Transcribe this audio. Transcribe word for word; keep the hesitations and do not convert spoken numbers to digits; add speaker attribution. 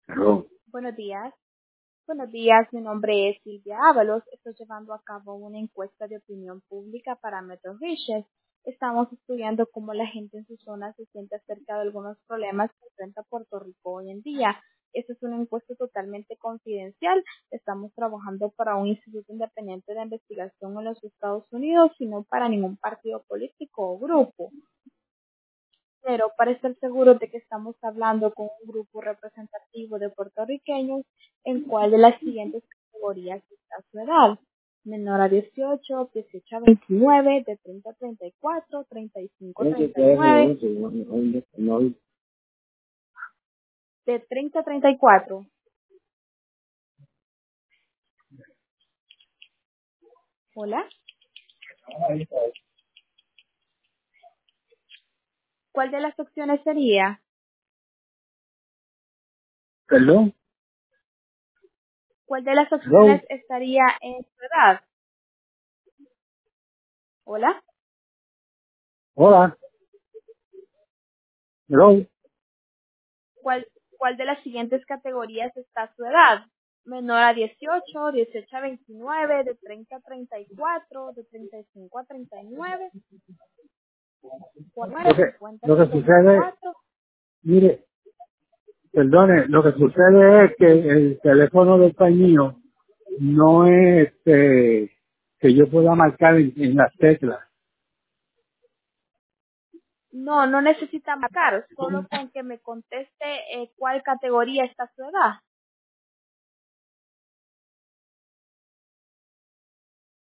Speaker 1: Aló.
Speaker 2: Buenos días. Buenos días, mi nombre es Silvia Ábalos. Estoy llevando a cabo una encuesta de opinión pública para Metro Research. Estamos estudiando cómo la gente en su zona se siente acerca de algunos problemas que enfrenta Puerto Rico hoy en día. Esta es una encuesta totalmente confidencial. Estamos trabajando para un instituto independiente de investigación en los Estados Unidos y no para ningún partido político o grupo. Pero para estar seguros de que estamos hablando con un grupo representativo de puertorriqueños, ¿en cuál de las siguientes categorías está su edad? Menor a dieciocho, dieciocho a veintinueve, de treinta a treinta y cuatro, treinta y cinco a
Speaker 1: Oye,
Speaker 2: treinta y
Speaker 1: ¿qué es
Speaker 2: nueve,
Speaker 1: eso? No, no, no,
Speaker 2: de treinta a treinta y cuatro. Hola. ¿Cuál de las opciones sería?
Speaker 1: ¿Perdón?
Speaker 2: ¿Cuál de las opciones
Speaker 1: Hello.
Speaker 2: estaría en su edad? Hola.
Speaker 1: Hola. Hello.
Speaker 2: ¿Cuál, cuál de las siguientes categorías está su edad? Menor a dieciocho, dieciocho a veintinueve, de treinta a treinta y cuatro, de treinta y cinco a treinta y nueve,
Speaker 1: Lo que,
Speaker 2: cincuenta a
Speaker 1: lo que
Speaker 2: cincuenta y
Speaker 1: sucede,
Speaker 2: cuatro.
Speaker 1: mire, perdone, lo que sucede es que el teléfono del país mío no es este, que yo pueda marcar en, en las teclas.
Speaker 2: No, no necesita marcar, solo con que me conteste eh, cuál categoría está su edad.